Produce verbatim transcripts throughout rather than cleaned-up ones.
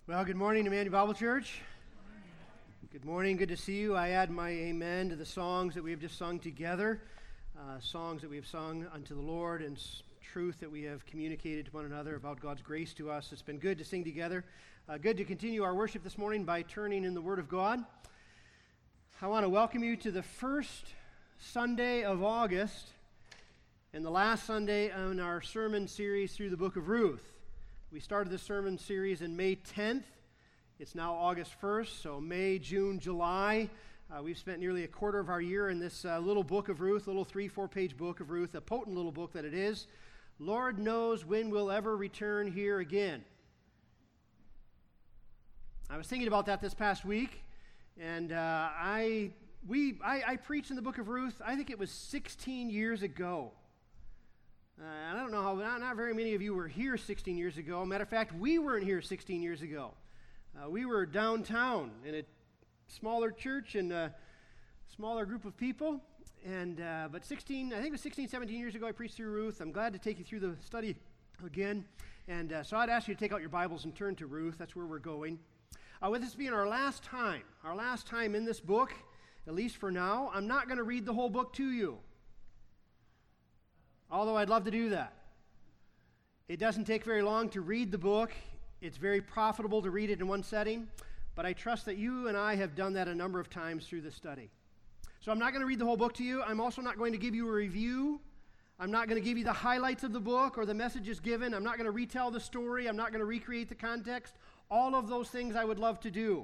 Well, good morning, Emmanuel Bible Church. Good morning, good to see you. I add my amen to the songs that we have just sung together, uh, songs that we have sung unto the Lord, and s- truth that we have communicated to one another about God's grace to us. It's been good to sing together. Uh, good to continue our worship this morning by turning in the Word of God. I want to welcome you to the first Sunday of August and the last Sunday in our sermon series through the book of Ruth. We started this sermon series in May tenth. It's now August first, so May, June, July. Uh, we've spent nearly a quarter of our year in this uh, little book of Ruth, little three, four-page book of Ruth, a potent little book that it is. Lord knows when we'll ever return here again. I was thinking about that this past week, and uh, I we I, I preached in the book of Ruth, I think it was sixteen years ago. Uh, I don't know how, not, not very many of you were here sixteen years ago. Matter of fact, we weren't here sixteen years ago. Uh, we were downtown in a smaller church and a smaller group of people. And uh, but sixteen, I think it was sixteen, seventeen years ago, I preached through Ruth. I'm glad to take you through the study again. And uh, so I'd ask you to take out your Bibles and turn to Ruth. That's where we're going. Uh, with this being our last time, our last time in this book, at least for now, I'm not going to read the whole book to you. Although I'd love to do that. It doesn't take very long to read the book. It's very profitable to read it in one setting, but I trust that you and I have done that a number of times through the study. So I'm not going to read the whole book to you. I'm also not going to give you a review. I'm not going to give you the highlights of the book or the messages given. I'm not going to retell the story. I'm not going to recreate the context. All of those things I would love to do.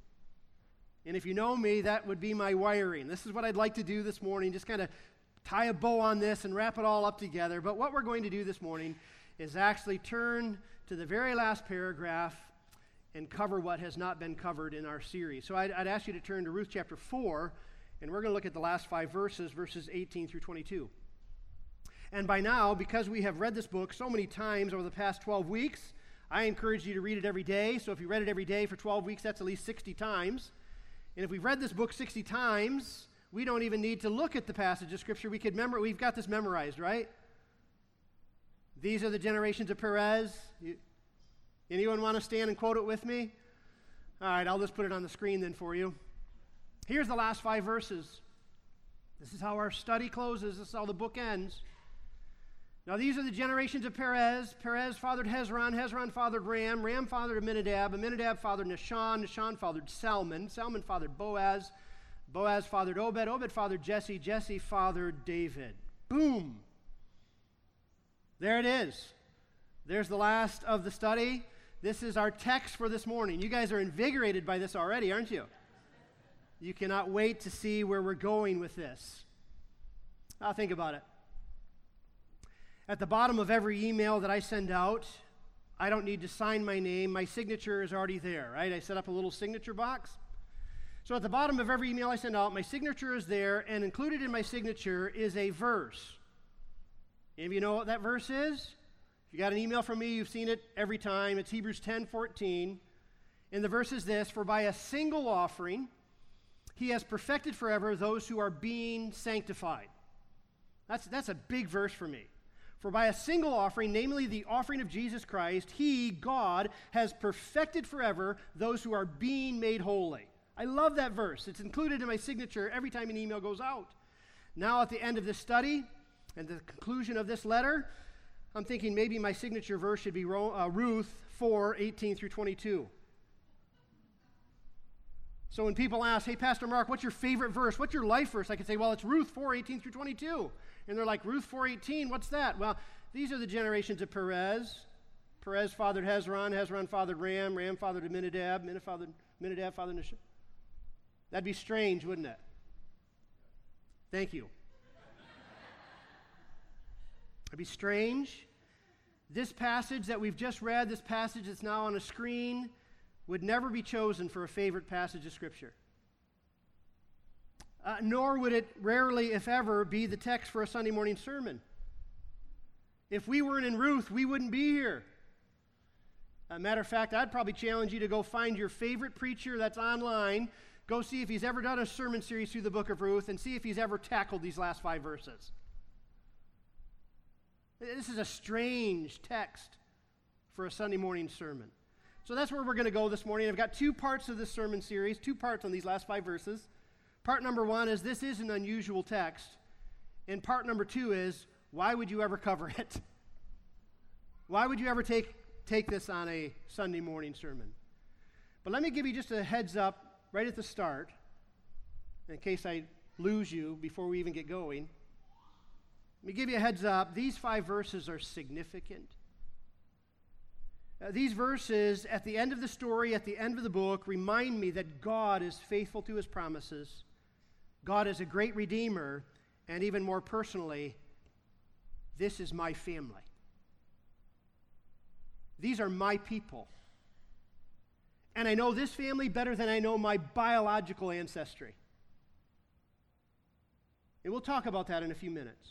And if you know me, that would be my wiring. This is what I'd like to do this morning, just kind of tie a bow on this and wrap it all up together. But what we're going to do this morning is actually turn to the very last paragraph and cover what has not been covered in our series. So I'd, I'd ask you to turn to Ruth chapter four, and we're going to look at the last five verses, verses eighteen through twenty-two. And by now, because we have read this book so many times over the past twelve weeks, I encourage you to read it every day. So if you read it every day for twelve weeks, that's at least sixty times. And if we've read this book sixty times, we don't even need to look at the passage of Scripture. We could memor- We've got this memorized, right? These are the generations of Perez. You, anyone want to stand and quote it with me? All right, I'll just put it on the screen then for you. Here's the last five verses. This is how our study closes. This is how the book ends. Now these are the generations of Perez. Perez fathered Hezron. Hezron fathered Ram. Ram fathered Aminadab. Aminadab fathered Nahshon. Nahshon fathered Salmon. Salmon fathered Boaz. Boaz fathered Obed. Obed fathered Jesse. Jesse fathered David. Boom. There it is. There's the last of the study. This is our text for this morning. You guys are invigorated by this already, aren't you? You cannot wait to see where we're going with this. Now think about it. At the bottom of every email that I send out, I don't need to sign my name. My signature is already there, right? I set up a little signature box. So at the bottom of every email I send out, my signature is there, and included in my signature is a verse. Any of you know what that verse is? If you got an email from me, you've seen it every time. It's Hebrews ten fourteen. And the verse is this: for by a single offering he has perfected forever those who are being sanctified. That's, that's a big verse for me. For by a single offering, namely the offering of Jesus Christ, he, God, has perfected forever those who are being made holy. I love that verse. It's included in my signature every time an email goes out. Now at the end of this study and the conclusion of this letter, I'm thinking maybe my signature verse should be uh, Ruth four, eighteen through twenty-two. So when people ask, hey, Pastor Mark, what's your favorite verse? What's your life verse? I can say, well, it's Ruth four, eighteen through twenty-two. And they're like, Ruth four eighteen, what's that? Well, these are the generations of Perez. Perez fathered Hezron. Hezron fathered Ram. Ram fathered Aminadab. Aminadab fathered, Aminadab fathered Nahshon. That'd be strange, wouldn't it? Thank you. It'd be strange. This passage that we've just read, this passage that's now on a screen, would never be chosen for a favorite passage of Scripture. Uh, nor would it rarely, if ever, be the text for a Sunday morning sermon. If we weren't in Ruth, we wouldn't be here. As a matter of fact, I'd probably challenge you to go find your favorite preacher that's online, go see if he's ever done a sermon series through the book of Ruth, and see if he's ever tackled these last five verses. This is a strange text for a Sunday morning sermon. So that's where we're going to go this morning. I've got two parts of this sermon series, two parts on these last five verses. Part number one is this is an unusual text. And part number two is, why would you ever cover it? Why would you ever take, take this on a Sunday morning sermon? But let me give you just a heads up right at the start, in case I lose you before we even get going. Let me give you a heads up. These five verses are significant. Uh, these verses at the end of the story, at the end of the book, remind me that God is faithful to his promises. God is a great redeemer, and even more personally, this is my family. These are my people. And I know this family better than I know my biological ancestry. And we'll talk about that in a few minutes.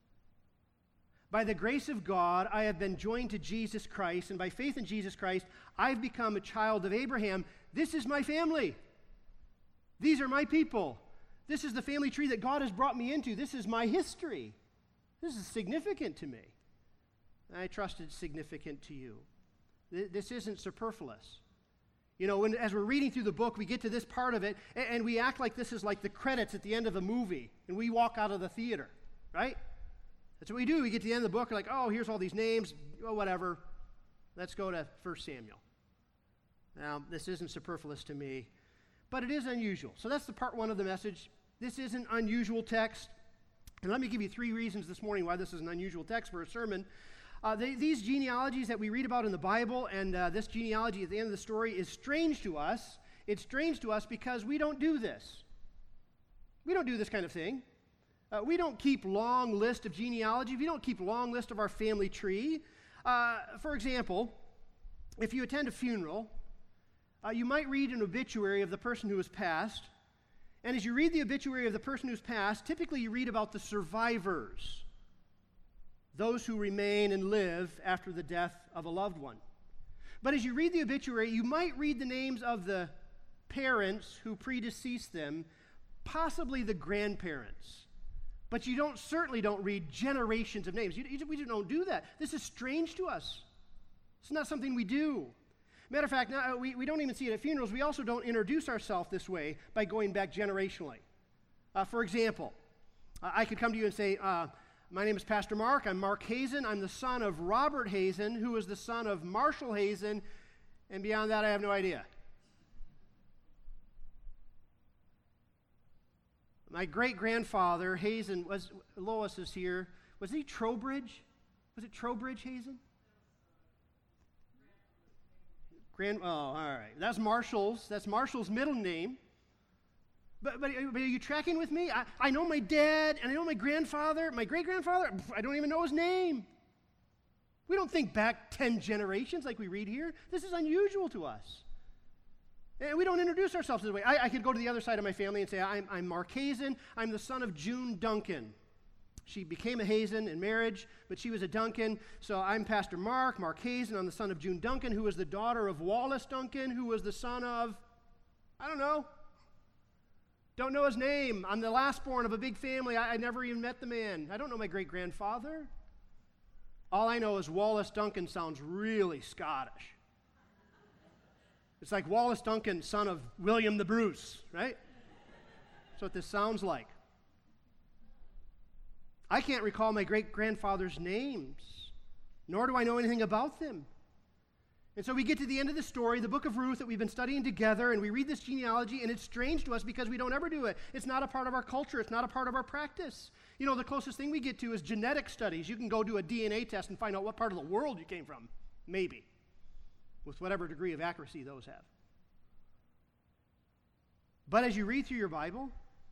By the grace of God, I have been joined to Jesus Christ, and by faith in Jesus Christ, I've become a child of Abraham. This is my family. These are my people. This is the family tree that God has brought me into. This is my history. This is significant to me. I trust it's significant to you. This isn't superfluous. You know, when, as we're reading through the book, we get to this part of it, and, and we act like this is like the credits at the end of a movie, and we walk out of the theater, right? That's what we do. We get to the end of the book, we're like, oh, here's all these names, oh, whatever. Let's go to First Samuel. Now, this isn't superfluous to me, but it is unusual. So that's the part one of the message. This is an unusual text. And let me give you three reasons this morning why this is an unusual text for a sermon. Uh, they, these genealogies that we read about in the Bible, and uh, this genealogy at the end of the story is strange to us. It's strange to us because we don't do this. We don't do this kind of thing. Uh, we don't keep long list of genealogy. We don't keep long list of our family tree. Uh, for example, if you attend a funeral, uh, you might read an obituary of the person who has passed. And as you read the obituary of the person who's passed, typically you read about the survivors, those who remain and live after the death of a loved one. But as you read the obituary, you might read the names of the parents who predeceased them, possibly the grandparents. But you don't certainly don't read generations of names. You, you, we don't do that. This is strange to us. It's not something we do. Matter of fact, now, we, we don't even see it at funerals. We also don't introduce ourselves this way by going back generationally. Uh, for example, uh, I could come to you and say, uh, my name is Pastor Mark. I'm Mark Hazen. I'm the son of Robert Hazen, who is the son of Marshall Hazen. And beyond that, I have no idea. My great-grandfather, Hazen, was, Lois is here. Was he Trowbridge? Was it Trowbridge Hazen? Grand, oh, all right. That's Marshall's. That's Marshall's middle name. But, but, but are you tracking with me? I, I know my dad, and I know my grandfather, my great-grandfather. I don't even know his name. We don't think back ten generations like we read here. This is unusual to us. And we don't introduce ourselves this way. I, I could go to the other side of my family and say, I'm, I'm Mark Hazen. I'm the son of June Duncan. She became a Hazen in marriage, but she was a Duncan. So I'm Pastor Mark, Mark Hazen. I'm the son of June Duncan, who was the daughter of Wallace Duncan, who was the son of, I don't know. Don't know his name. I'm the last born of a big family. I, I never even met the man. I don't know my great-grandfather. All I know is Wallace Duncan sounds really Scottish. It's like Wallace Duncan, son of William the Bruce, right? That's what this sounds like. I can't recall my great-grandfather's names, nor do I know anything about them. And so we get to the end of the story, the book of Ruth that we've been studying together, and we read this genealogy, and it's strange to us because we don't ever do it. It's not a part of our culture. It's not a part of our practice. You know, the closest thing we get to is genetic studies. You can go do a D N A test and find out what part of the world you came from, maybe, with whatever degree of accuracy those have. But as you read through your Bible,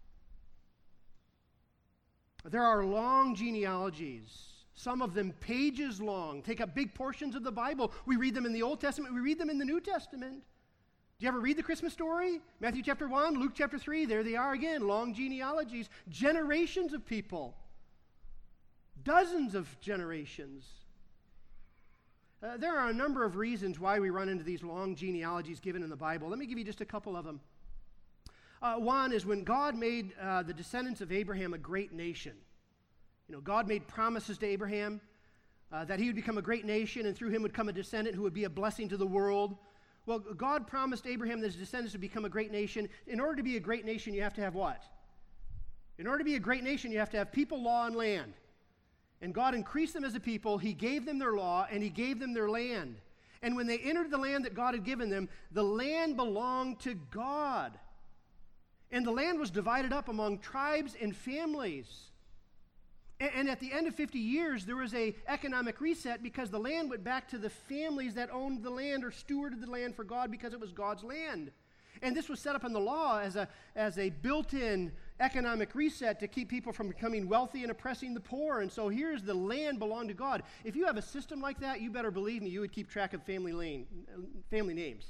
there are long genealogies, some of them pages long, take up big portions of the Bible. We read them in the Old Testament, we read them in the New Testament. Do you ever read the Christmas story? Matthew chapter one, Luke chapter three, there they are again, long genealogies, generations of people, dozens of generations. Uh, there are a number of reasons why we run into these long genealogies given in the Bible. Let me give you just a couple of them. Uh, one is when God made uh, the descendants of Abraham a great nation. You know, God made promises to Abraham uh, that he would become a great nation, and through him would come a descendant who would be a blessing to the world. Well, God promised Abraham that his descendants would become a great nation. In order to be a great nation, you have to have what? In order to be a great nation, you have to have people, law, and land. And God increased them as a people. He gave them their law, and he gave them their land. And when they entered the land that God had given them, the land belonged to God. And the land was divided up among tribes and families. And at the end of fifty years, there was an economic reset because the land went back to the families that owned the land or stewarded the land for God because it was God's land. And this was set up in the law as a, as a built-in economic reset to keep people from becoming wealthy and oppressing the poor. And so here's the land belonged to God. If you have a system like that, you better believe me, you would keep track of family, lane, family names.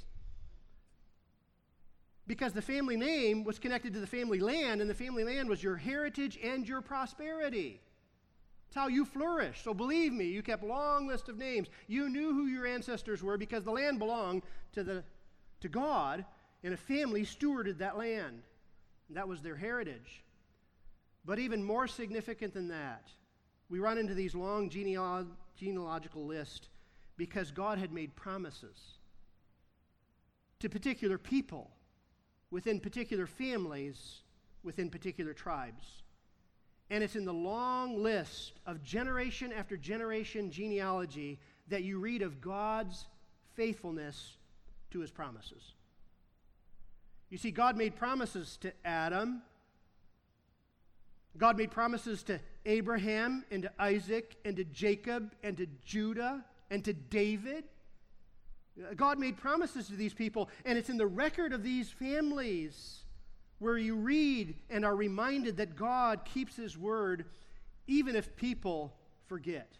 Because the family name was connected to the family land, and the family land was your heritage and your prosperity. It's how you flourish. So believe me, you kept a long list of names. You knew who your ancestors were because the land belonged to the to God, and a family stewarded that land. And that was their heritage. But even more significant than that, we run into these long genealog- genealogical lists because God had made promises to particular people within particular families, within particular tribes. And it's in the long list of generation after generation genealogy that you read of God's faithfulness to his promises. You see, God made promises to Adam. God made promises to Abraham and to Isaac and to Jacob and to Judah and to David. God made promises to these people, and it's in the record of these families where you read and are reminded that God keeps his word even if people forget.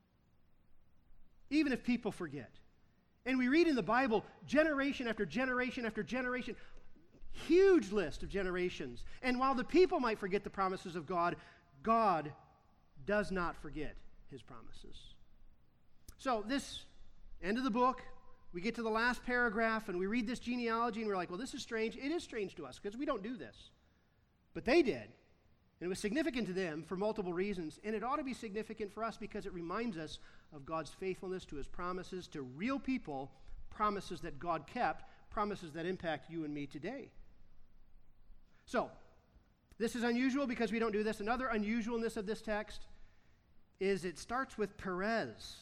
Even if people forget. And we read in the Bible generation after generation after generation, huge list of generations. And while the people might forget the promises of God, God does not forget his promises. So this end of the book, we get to the last paragraph and we read this genealogy and we're like, well, this is strange. It is strange to us because we don't do this. But they did. And it was significant to them for multiple reasons. And it ought to be significant for us because it reminds us of God's faithfulness to his promises to real people, promises that God kept, promises that impact you and me today. So, this is unusual because we don't do this. Another unusualness of this text is it starts with Perez.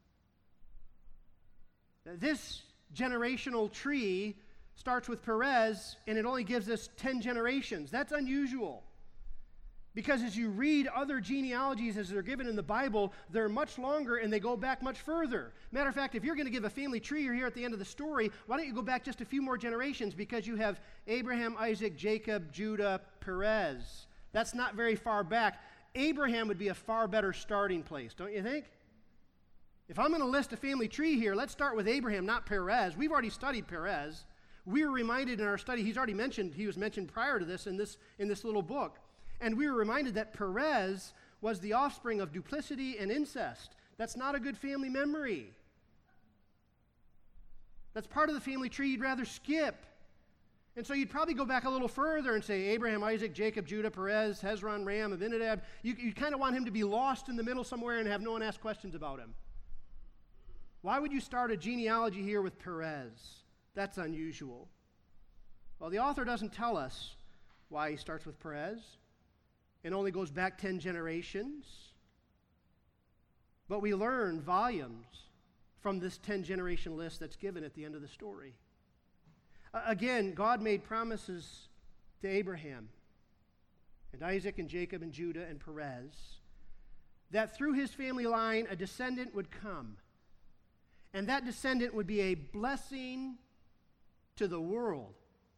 This generational tree starts with Perez, and it only gives us ten generations. That's unusual. Because as you read other genealogies as they're given in the Bible, they're much longer and they go back much further. Matter of fact, if you're going to give a family tree here at the end of the story, why don't you go back just a few more generations? Because you have Abraham, Isaac, Jacob, Judah, Perez. That's not very far back. Abraham would be a far better starting place, don't you think? If I'm going to list a family tree here, let's start with Abraham, not Perez. We've already studied Perez. We were reminded in our study, he's already mentioned, he was mentioned prior to this in this, in this little book. And we were reminded that Perez was the offspring of duplicity and incest. That's not a good family memory. That's part of the family tree you'd rather skip. And so you'd probably go back a little further and say Abraham, Isaac, Jacob, Judah, Perez, Hezron, Ram, Abinadab. You, you kind of want him to be lost in the middle somewhere and have no one ask questions about him. Why would you start a genealogy here with Perez? That's unusual. Well, the author doesn't tell us why he starts with Perez. It only goes back ten generations. But we learn volumes from this ten-generation list that's given at the end of the story. Uh, again, God made promises to Abraham and Isaac and Jacob and Judah and Perez that through his family line a descendant would come. And that descendant would be a blessing to the world.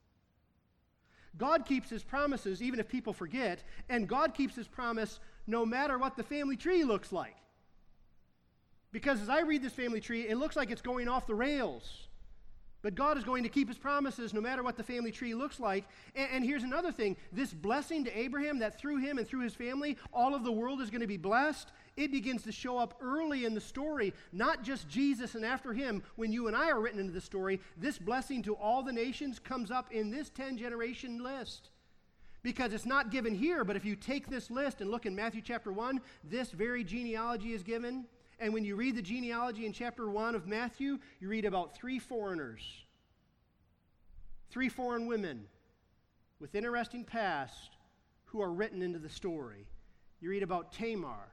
God keeps his promises even if people forget, and God keeps his promise no matter what the family tree looks like. Because as I read this family tree, it looks like it's going off the rails. But God is going to keep his promises no matter what the family tree looks like. And, and here's another thing. This blessing to Abraham, that through him and through his family, all of the world is going to be blessed, it begins to show up early in the story, not just Jesus and after him. When you and I are written into the story, this blessing to all the nations comes up in this ten-generation list. Because it's not given here, but if you take this list and look in Matthew chapter one, this very genealogy is given. And when you read the genealogy in chapter one of Matthew, you read about three foreigners Three foreign women with interesting past who are written into the story. You read about Tamar,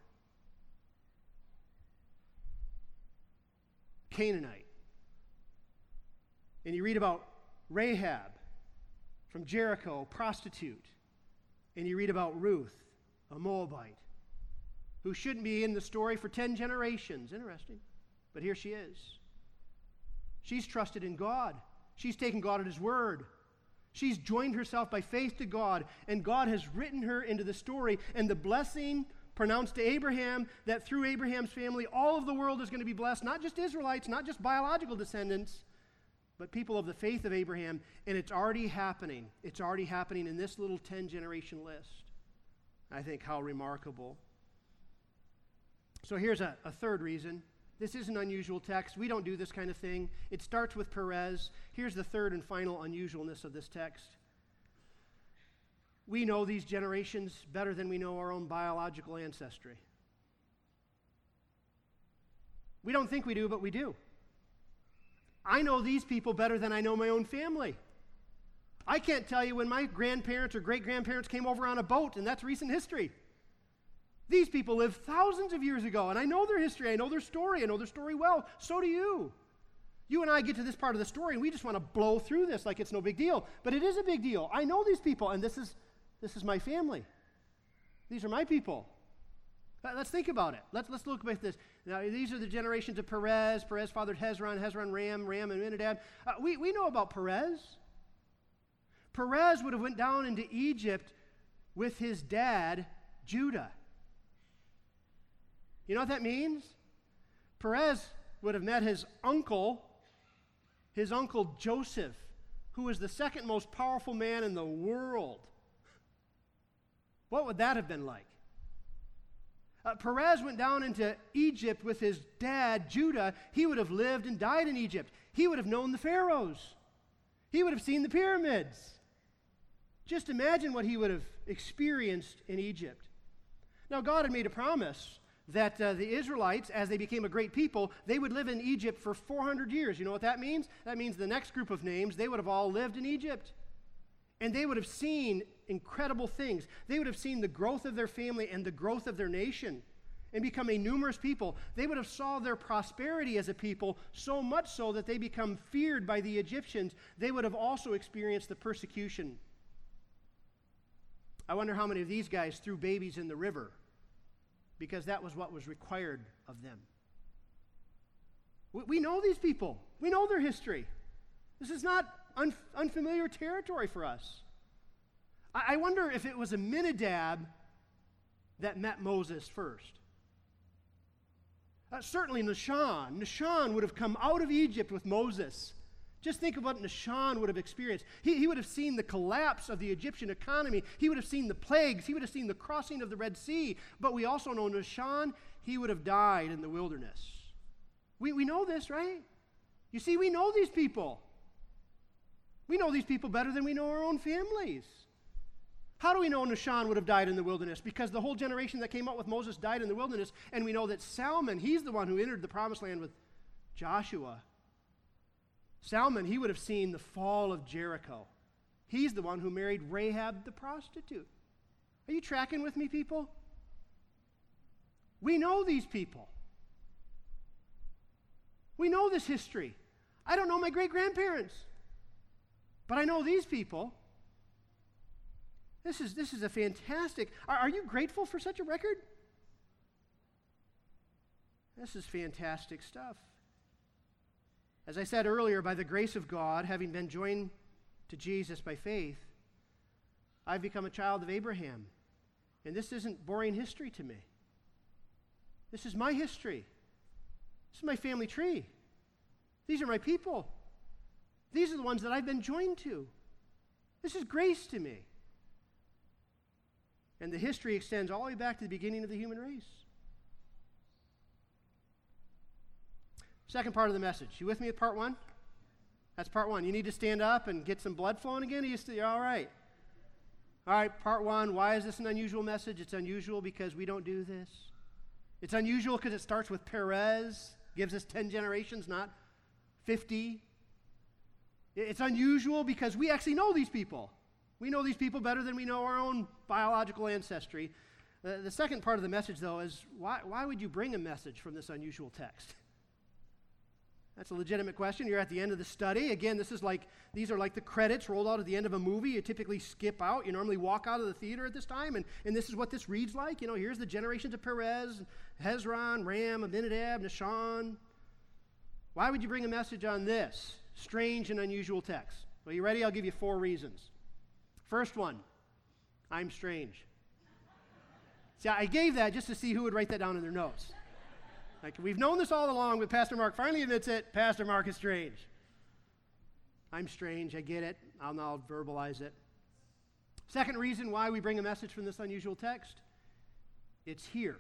Canaanite. And you read about Rahab from Jericho, prostitute. And you read about Ruth, a Moabite, who shouldn't be in the story for ten generations. Interesting. But here she is. She's trusted in God. She's taken God at His word. She's joined herself by faith to God, and God has written her into the story. And the blessing pronounced to Abraham, that through Abraham's family, all of the world is going to be blessed, not just Israelites, not just biological descendants, but people of the faith of Abraham. And it's already happening. It's already happening in this little ten-generation list. I think how remarkable. So here's a, a third reason. This is an unusual text. We don't do this kind of thing. It starts with Perez. Here's the third and final unusualness of this text. We know these generations better than we know our own biological ancestry. We don't think we do, but we do. I know these people better than I know my own family. I can't tell you when my grandparents or great-grandparents came over on a boat, and that's recent history. These people lived thousands of years ago, and I know their history, I know their story, I know their story well. So do you. You and I get to this part of the story, and we just want to blow through this like it's no big deal. But it is a big deal. I know these people, and this is this is my family. These are my people. Let's think about it. Let's, let's look at this. Now, these are the generations of Perez. Perez fathered Hezron, Hezron, Ram, Ram, and Amminadab. Uh, we, we know about Perez. Perez would have went down into Egypt with his dad, Judah. You know what that means? Perez would have met his uncle, his uncle Joseph, who was the second most powerful man in the world. What would that have been like? Uh, Perez went down into Egypt with his dad, Judah. He would have lived and died in Egypt. He would have known the pharaohs. He would have seen the pyramids. Just imagine what he would have experienced in Egypt. Now, God had made a promise that uh, the Israelites, as they became a great people, they would live in Egypt for four hundred years. You know what that means? That means the next group of names, they would have all lived in Egypt. And they would have seen incredible things. They would have seen the growth of their family and the growth of their nation and become a numerous people. They would have saw their prosperity as a people, so much so that they become feared by the Egyptians. They would have also experienced the persecution. I wonder how many of these guys threw babies in the river, because that was what was required of them. We, we know these people. We know their history. This is not un, unfamiliar territory for us. I, I wonder if it was Amminadab that met Moses first. Uh, certainly Nahshon. Nahshon would have come out of Egypt with Moses. Just think of what Nahshon would have experienced. He, he would have seen the collapse of the Egyptian economy. He would have seen the plagues. He would have seen the crossing of the Red Sea. But we also know Nahshon, he would have died in the wilderness. We, we know this, right? You see, we know these people. We know these people better than we know our own families. How do we know Nahshon would have died in the wilderness? Because the whole generation that came out with Moses died in the wilderness, and we know that Salmon, he's the one who entered the promised land with Joshua. Salmon, he would have seen the fall of Jericho. He's the one who married Rahab the prostitute. Are you tracking with me, people? We know these people. We know this history. I don't know my great-grandparents, but I know these people. This is, this is a fantastic... Are, are you grateful for such a record? This is fantastic stuff. As I said earlier, by the grace of God, having been joined to Jesus by faith, I've become a child of Abraham. And this isn't boring history to me. This is my history. This is my family tree. These are my people. These are the ones that I've been joined to. This is grace to me. And the history extends all the way back to the beginning of the human race. Second part of the message. You with me with part one? That's part one. You need to stand up and get some blood flowing again? Are you still, you're all right? All right, part one. Why is this an unusual message? It's unusual because we don't do this. It's unusual because it starts with Perez, gives us ten generations, not fifty. It's unusual because we actually know these people. We know these people better than we know our own biological ancestry. Uh, the second part of the message, though, is why, why would you bring a message from this unusual text? That's a legitimate question. You're at the end of the study. Again, this is like, these are like the credits rolled out at the end of a movie. You typically skip out. You normally walk out of the theater at this time, and, and this is what this reads like. You know, here's the generations of Perez, Hezron, Ram, Abinadab, Nahshon. Why would you bring a message on this strange and unusual text? Well, you ready? I'll give you four reasons. First one, I'm strange. See, I gave that just to see who would write that down in their notes. Like, we've known this all along, but Pastor Mark finally admits it. Pastor Mark is strange. I'm strange. I get it. I'll now verbalize it. Second reason why we bring a message from this unusual text, it's here.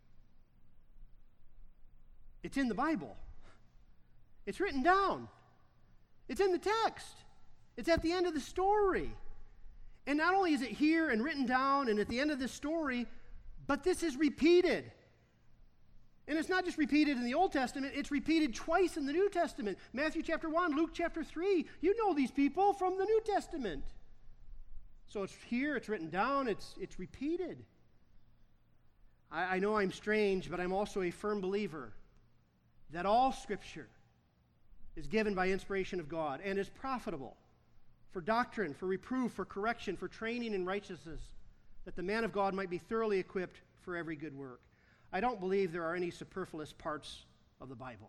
It's in the Bible. It's written down. It's in the text. It's at the end of the story. And not only is it here and written down and at the end of the story, but this is repeated. And it's not just repeated in the Old Testament, it's repeated twice in the New Testament. Matthew chapter one, Luke chapter three. You know these people from the New Testament. So it's here, it's written down, it's, it's repeated. I, I know I'm strange, but I'm also a firm believer that all Scripture is given by inspiration of God and is profitable for doctrine, for reproof, for correction, for training in righteousness, that the man of God might be thoroughly equipped for every good work. I don't believe there are any superfluous parts of the Bible.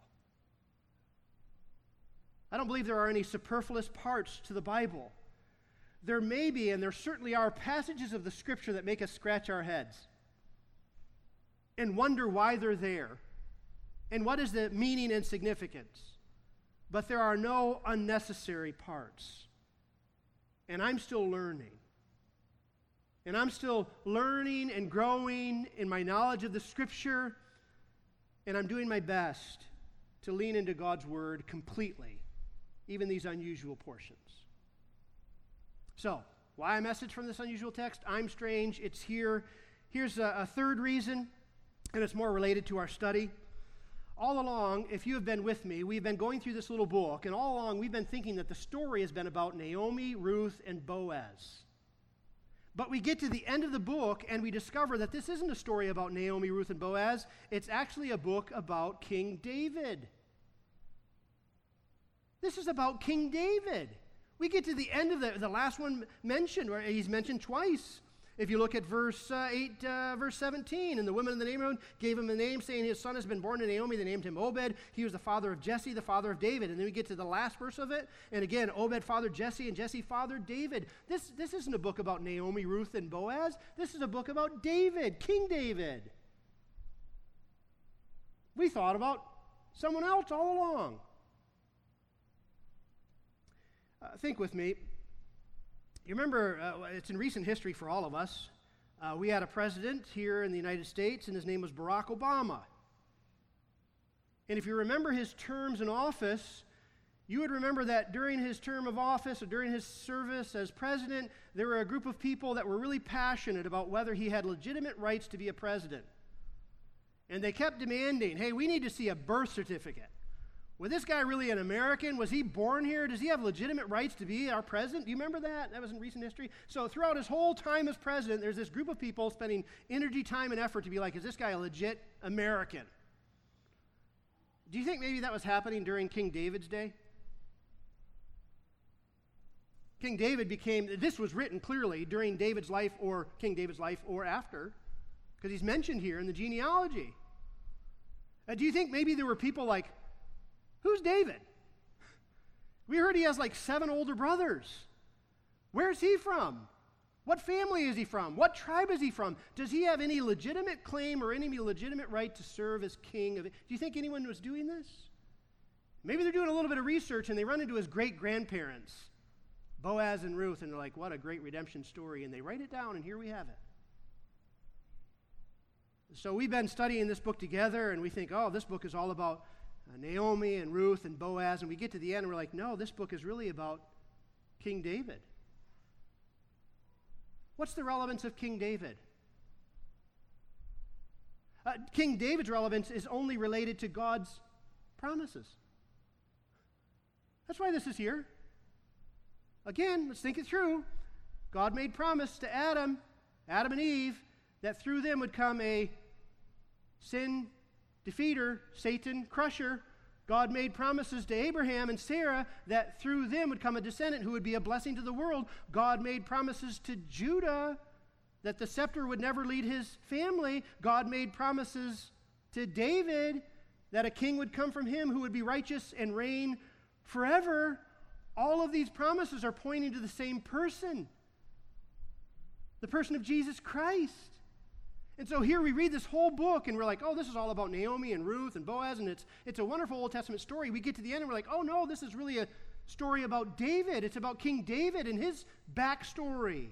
I don't believe there are any superfluous parts to the Bible. There may be, and there certainly are, passages of the Scripture that make us scratch our heads and wonder why they're there and what is the meaning and significance. But there are no unnecessary parts. And I'm still learning. And I'm still learning and growing in my knowledge of the Scripture, and I'm doing my best to lean into God's Word completely, even these unusual portions. So, why a message from this unusual text? I'm strange. It's here. Here's a, a third reason, and it's more related to our study. All along, if you have been with me, we've been going through this little book, and all along we've been thinking that the story has been about Naomi, Ruth, and Boaz. But we get to the end of the book, and we discover that this isn't a story about Naomi, Ruth, and Boaz. It's actually a book about King David. This is about King David. We get to the end of the, the last one mentioned, where he's mentioned twice. If you look at verse uh, eight, uh, verse seventeen, and the women in the neighborhood gave him a name, saying his son has been born to Naomi. They named him Obed. He was the father of Jesse, the father of David. And then we get to the last verse of it, and again, Obed fathered Jesse, and Jesse fathered David. This, this isn't a book about Naomi, Ruth, and Boaz. This is a book about David, King David. We thought about someone else all along. Uh, think with me. You remember, uh, it's in recent history for all of us. Uh, we had a president here in the United States, and his name was Barack Obama. And if you remember his terms in office, you would remember that during his term of office or during his service as president, there were a group of people that were really passionate about whether he had legitimate rights to be a president. And they kept demanding, hey, we need to see a birth certificate. Was this guy really an American? Was he born here? Does he have legitimate rights to be our president? Do you remember that? That was in recent history. So throughout his whole time as president, there's this group of people spending energy, time, and effort to be like, is this guy a legit American? Do you think maybe that was happening during King David's day? King David became, this was written clearly during David's life or King David's life or after, because he's mentioned here in the genealogy. Uh, do you think maybe there were people like, who's David? We heard he has like seven older brothers. Where's he from? What family is he from? What tribe is he from? Does he have any legitimate claim or any legitimate right to serve as king of it? Do you think anyone was doing this? Maybe they're doing a little bit of research and they run into his great-grandparents, Boaz and Ruth, and they're like, what a great redemption story. And they write it down, and here we have it. So we've been studying this book together, and we think, oh, this book is all about uh, Naomi and Ruth and Boaz. And we get to the end, and we're like, no, this book is really about King David. What's the relevance of King David? Uh, King David's relevance is only related to God's promises. That's why this is here. Again, let's think it through. God made promise to Adam, Adam and Eve, that through them would come a sin defeater, Satan crusher. God made promises to Abraham and Sarah that through them would come a descendant who would be a blessing to the world. God made promises to Judah that the scepter would never lead his family. God made promises to David that a king would come from him who would be righteous and reign forever. All of these promises are pointing to the same person, the person of Jesus Christ. And so here we read this whole book, and we're like, oh, this is all about Naomi and Ruth and Boaz, and it's, it's a wonderful Old Testament story. We get to the end, and we're like, oh, no, this is really a story about David. It's about King David and his backstory.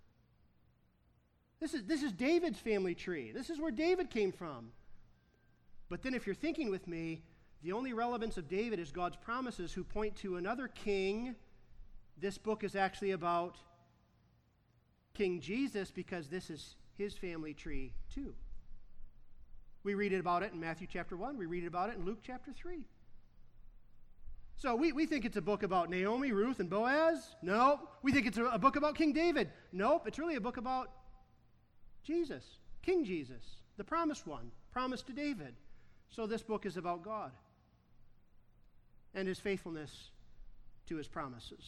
This is, this is David's family tree. This is where David came from. But then if you're thinking with me, the only relevance of David is God's promises who point to another king. This book is actually about King Jesus because this is his family tree too. We read about it in Matthew chapter one. We read about it in Luke chapter three. So we, we think it's a book about Naomi, Ruth, and Boaz. No. We think it's a, a book about King David. Nope. It's really a book about Jesus, King Jesus, the promised one, promised to David. So this book is about God and his faithfulness to his promises.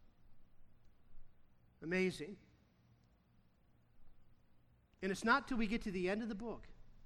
Amazing. And it's not till we get to the end of the book,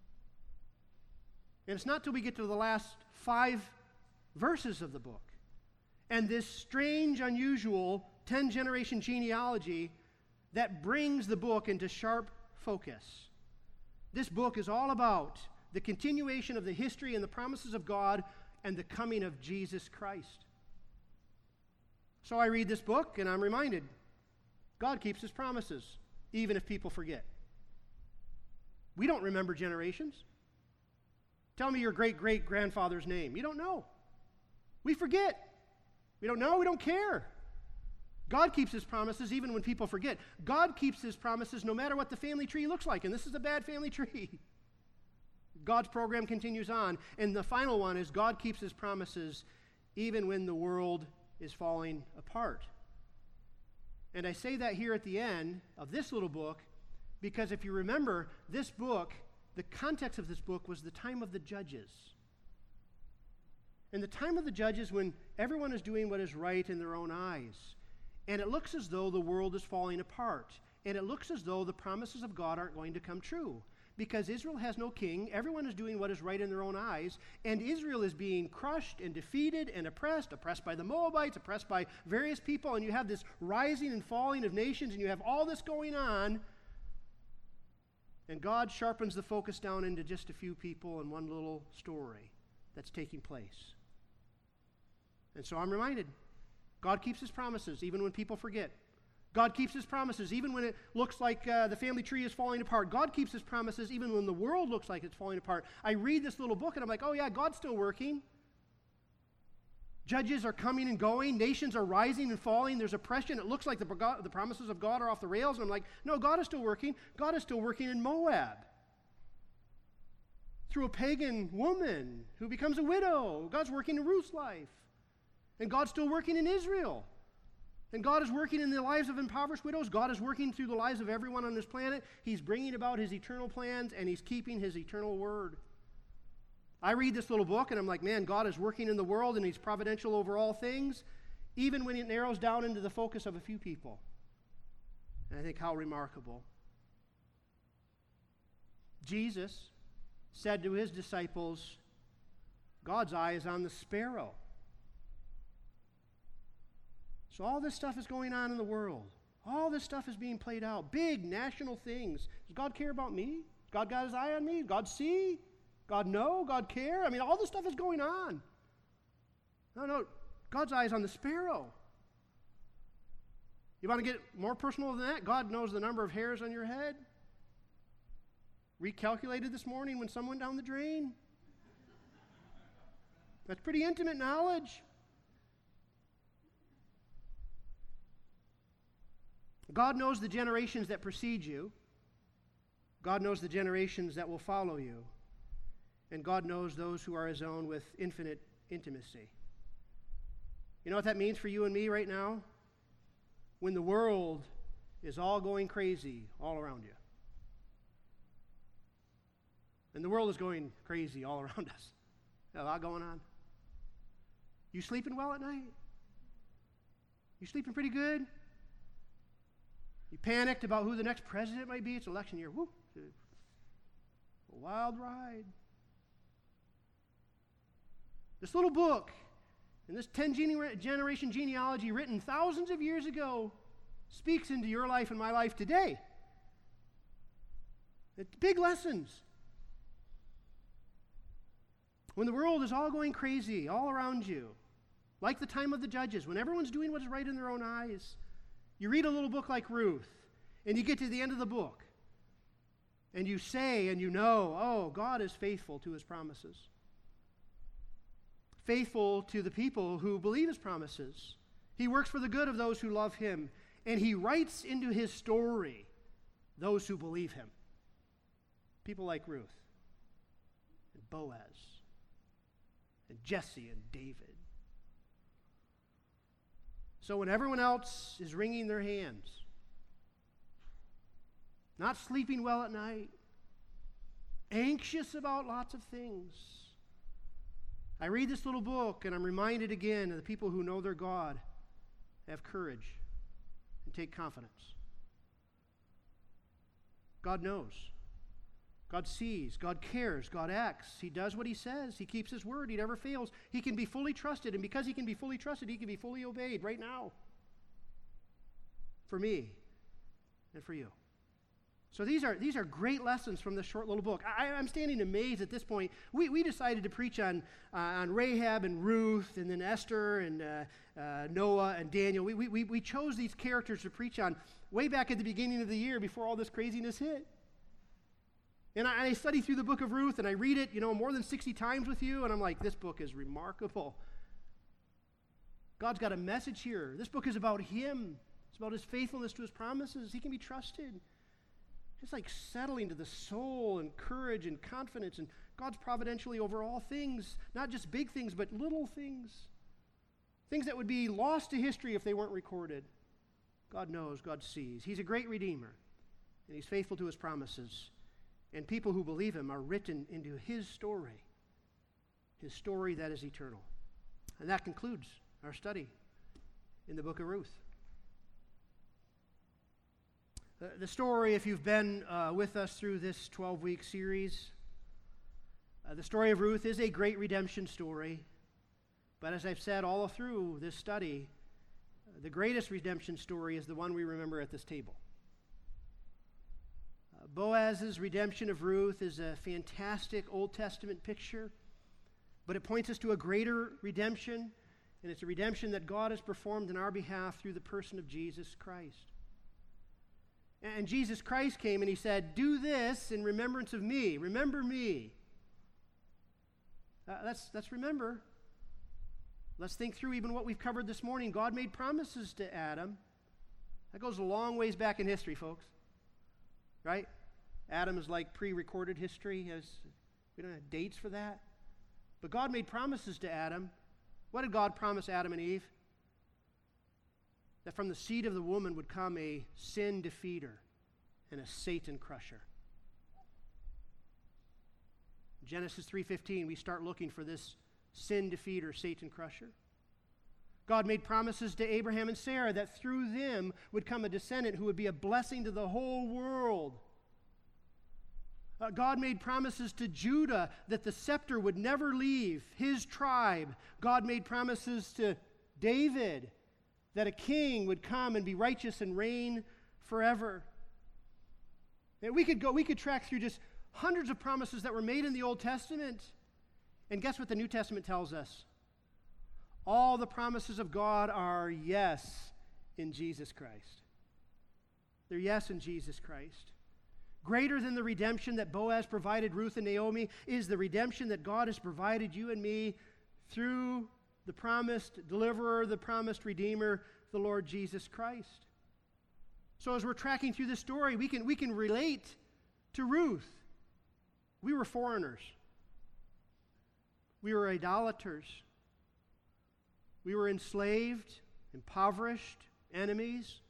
and it's not till we get to the last five verses of the book, and this strange, unusual ten-generation genealogy that brings the book into sharp focus. This book is all about the continuation of the history and the promises of God and the coming of Jesus Christ. So I read this book, and I'm reminded, God keeps his promises, even if people forget. We don't remember generations. Tell me your great-great-grandfather's name. You don't know. We forget. We don't know. We don't care. God keeps his promises even when people forget. God keeps his promises no matter what the family tree looks like, and this is a bad family tree. God's program continues on, and the final one is God keeps his promises even when the world is falling apart. And I say that here at the end of this little book because if you remember, this book, the context of this book was the time of the judges. And the time of the judges when everyone is doing what is right in their own eyes. And it looks as though the world is falling apart. And it looks as though the promises of God aren't going to come true. Because Israel has no king, everyone is doing what is right in their own eyes, and Israel is being crushed and defeated and oppressed, oppressed by the Moabites, oppressed by various people, and you have this rising and falling of nations, and you have all this going on, and God sharpens the focus down into just a few people and one little story that's taking place. And so I'm reminded, God keeps his promises even when people forget. God keeps his promises even when it looks like uh, the family tree is falling apart. God keeps his promises even when the world looks like it's falling apart. I read this little book and I'm like, oh yeah, God's still working. Judges are coming and going. Nations are rising and falling. There's oppression. It looks like the, the promises of God are off the rails. And I'm like, no, God is still working. God is still working in Moab through a pagan woman who becomes a widow. God's working in Ruth's life. And God's still working in Israel. And God is working in the lives of impoverished widows. God is working through the lives of everyone on this planet. He's bringing about his eternal plans, and he's keeping his eternal word. I read this little book, and I'm like, man, God is working in the world, and he's providential over all things, even when it narrows down into the focus of a few people. And I think how remarkable. Jesus said to his disciples, God's eye is on the sparrow. So all this stuff is going on in the world. All this stuff is being played out. Big national things. Does God care about me? God got his eye on me? God see? God know? God care? I mean, all this stuff is going on. No, no. God's eye is on the sparrow. You want to get more personal than that? God knows the number of hairs on your head. Recalculated this morning when some went down the drain. That's pretty intimate knowledge. God knows the generations that precede you. God knows the generations that will follow you. And God knows those who are his own with infinite intimacy. You know what that means for you and me right now? when the world is all going crazy all around you. And the world is going crazy all around us. Got a lot going on. You sleeping well at night? You sleeping pretty good? You panicked about who the next president might be? It's election year. Woo! A wild ride. This little book and this ten generation genealogy written thousands of years ago speaks into your life and my life today. It's big lessons. When the world is all going crazy all around you, like the time of the judges, when everyone's doing what's right in their own eyes, you read a little book like Ruth, and you get to the end of the book, and you say and you know, oh, God is faithful to his promises. Faithful to the people who believe his promises. He works for the good of those who love him, and he writes into his story those who believe him. People like Ruth, and Boaz, and Jesse, and David. So when everyone else is wringing their hands, not sleeping well at night, anxious about lots of things, I read this little book and I'm reminded again of the people who know their God, have courage, and take confidence. God knows. God sees. God cares. God acts. He does what he says. He keeps his word. He never fails. He can be fully trusted, and because he can be fully trusted, he can be fully obeyed right now. For me and for you. So these are these are great lessons from this short little book. I, I'm standing amazed at this point. We, we decided to preach on uh, on Rahab and Ruth, and then Esther and uh, uh, Noah and Daniel. We, we, we chose these characters to preach on way back at the beginning of the year before all this craziness hit. And I, I study through the book of Ruth, and I read it, you know, more than sixty times with you, and I'm like, this book is remarkable. God's got a message here. This book is about him. It's about his faithfulness to his promises. He can be trusted. It's like settling to the soul and courage and confidence, and God's providentially over all things, not just big things, but little things. Things that would be lost to history if they weren't recorded. God knows, God sees. He's a great redeemer, and he's faithful to his promises. And people who believe him are written into his story, his story that is eternal. And that concludes our study in the book of Ruth. Uh, the story, if you've been uh, with us through this twelve-week series, uh, the story of Ruth is a great redemption story. But as I've said all through this study, uh, the greatest redemption story is the one we remember at this table. Boaz's redemption of Ruth is a fantastic Old Testament picture, but it points us to a greater redemption, and it's a redemption that God has performed in our behalf through the person of Jesus Christ. And Jesus Christ came and he said, do this in remembrance of me. Remember me. Uh, let's, let's remember. Let's think through even what we've covered this morning. God made promises to Adam. That goes a long ways back in history, folks. Right? Adam is like pre-recorded history. Has, we don't have dates for that. But God made promises to Adam. What did God promise Adam and Eve? That from the seed of the woman would come a sin defeater and a Satan crusher. Genesis three fifteen, we start looking for this sin defeater, Satan crusher. God made promises to Abraham and Sarah that through them would come a descendant who would be a blessing to the whole world. Uh, God made promises to Judah that the scepter would never leave his tribe. God made promises to David that a king would come and be righteous and reign forever. And we could go, we could track through just hundreds of promises that were made in the Old Testament. And guess what the New Testament tells us? All the promises of God are yes in Jesus Christ. They're yes in Jesus Christ. Greater than the redemption that Boaz provided Ruth and Naomi is the redemption that God has provided you and me through the promised deliverer, the promised redeemer, the Lord Jesus Christ. So as we're tracking through this story, we can, we can relate to Ruth. We were foreigners. We were idolaters. We were enslaved, impoverished, enemies,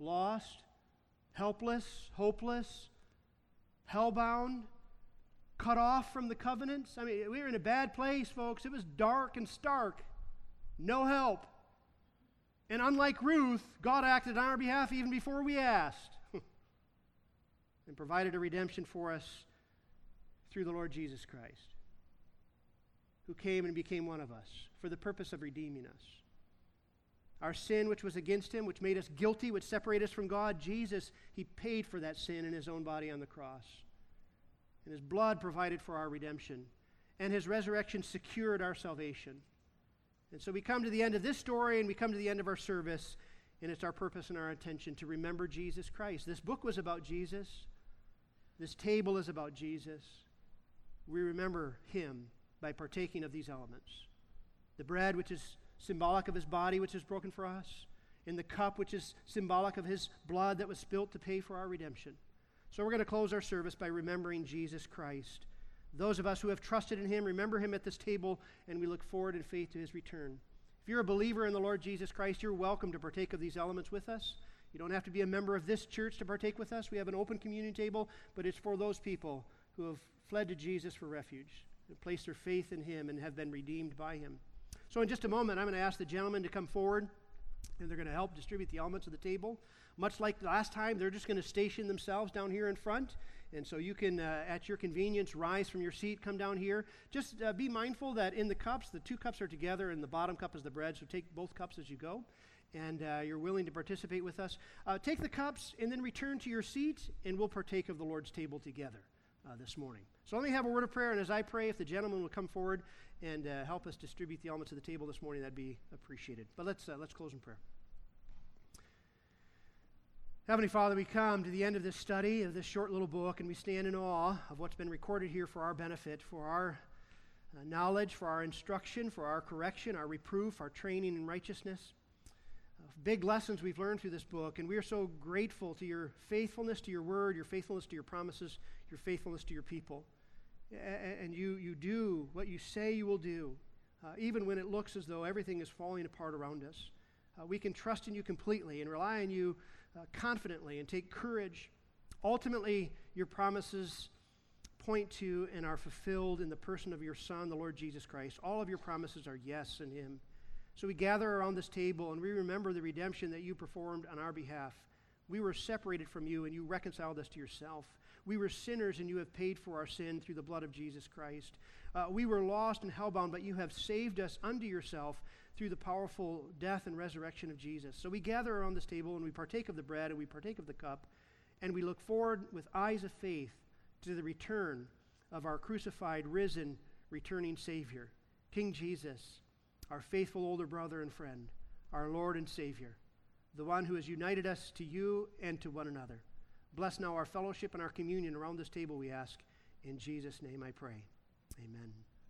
lost, helpless, hopeless, hellbound, cut off from the covenants. I mean, we were in a bad place, folks. It was dark and stark. No help. And unlike Ruth, God acted on our behalf even before we asked and provided a redemption for us through the Lord Jesus Christ, who came and became one of us for the purpose of redeeming us. Our sin, which was against him, which made us guilty, which separated us from God, Jesus, he paid for that sin in his own body on the cross. And his blood provided for our redemption. And his resurrection secured our salvation. And so we come to the end of this story, and we come to the end of our service, and it's our purpose and our intention to remember Jesus Christ. This book was about Jesus. This table is about Jesus. We remember him by partaking of these elements. The bread, which is symbolic of his body, which is broken for us, and the cup, which is symbolic of his blood that was spilt to pay for our redemption. So we're going to close our service by remembering Jesus Christ. Those of us who have trusted in him, remember him at this table, and we look forward in faith to his return. If you're a believer in the Lord Jesus Christ, you're welcome to partake of these elements with us. You don't have to be a member of this church to partake with us. We have an open communion table, but it's for those people who have fled to Jesus for refuge, and placed their faith in him and have been redeemed by him. So in just a moment, I'm going to ask the gentlemen to come forward, and they're going to help distribute the elements of the table. Much like last time, they're just going to station themselves down here in front. And so you can, uh, at your convenience, rise from your seat, come down here. Just uh, be mindful that in the cups, the two cups are together, and the bottom cup is the bread, so take both cups as you go. And uh, you're willing to participate with us. Uh, take the cups and then return to your seat, and we'll partake of the Lord's table together uh, this morning. So let me have a word of prayer, and as I pray, if the gentleman will come forward and uh, help us distribute the elements of the table this morning, that'd be appreciated. But let's uh, let's close in prayer. Heavenly Father, we come to the end of this study of this short little book, and we stand in awe of what's been recorded here for our benefit, for our uh, knowledge, for our instruction, for our correction, our reproof, our training in righteousness. Uh, big lessons we've learned through this book, and we are so grateful to your faithfulness to your word, your faithfulness to your promises, your faithfulness to your people. A- and you, you do what you say you will do, uh, even when it looks as though everything is falling apart around us. Uh, we can trust in you completely and rely on you Uh, confidently and take courage. Ultimately, your promises point to and are fulfilled in the person of your Son, the Lord Jesus Christ. All of your promises are yes in him. So we gather around this table and we remember the redemption that you performed on our behalf. We were separated from you and you reconciled us to yourself. We were sinners and you have paid for our sin through the blood of Jesus Christ. Uh, we were lost and hellbound, but you have saved us unto yourself through the powerful death and resurrection of Jesus. So we gather around this table and we partake of the bread and we partake of the cup, and we look forward with eyes of faith to the return of our crucified, risen, returning Savior, King Jesus, our faithful older brother and friend, our Lord and Savior, the one who has united us to you and to one another. Bless now our fellowship and our communion around this table, we ask. In Jesus' name I pray. Amen.